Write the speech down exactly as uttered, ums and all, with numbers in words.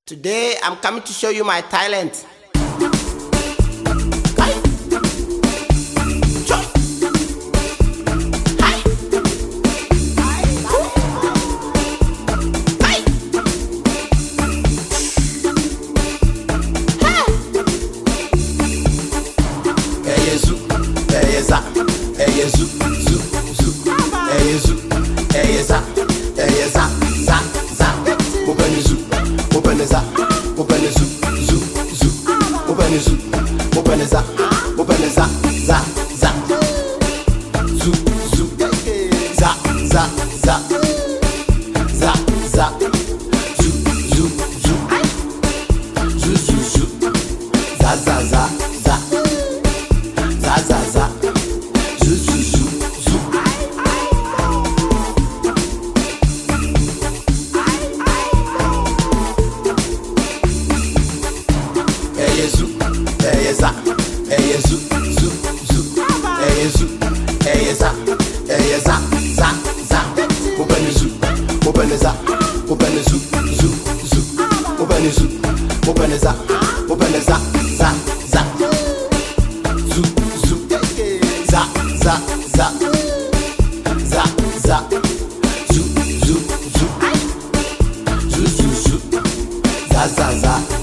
Today I'm coming to show you my talent. Eye zu, zu, zu. Eye zu, eye za, eye za, za, za. Open zu, open za, open zu, zu, zu. Open zu, open za, open za, za, za. Zu, zu. Za, za, za. Za, za. Zu, zu, zu. Zu, zu, zu. Za, za, za, za. Za, za, za. Eye za, eye zu, zu, zu. Eye zu, eye za, eye za, za, za. Open zu, open za, open zu, zu, zu. Open zu, open za, open za, za, za. Zu, zu. Za, za, za. Za, za. Zu, zu, zu. Zu, zu, zu. Za, za, za.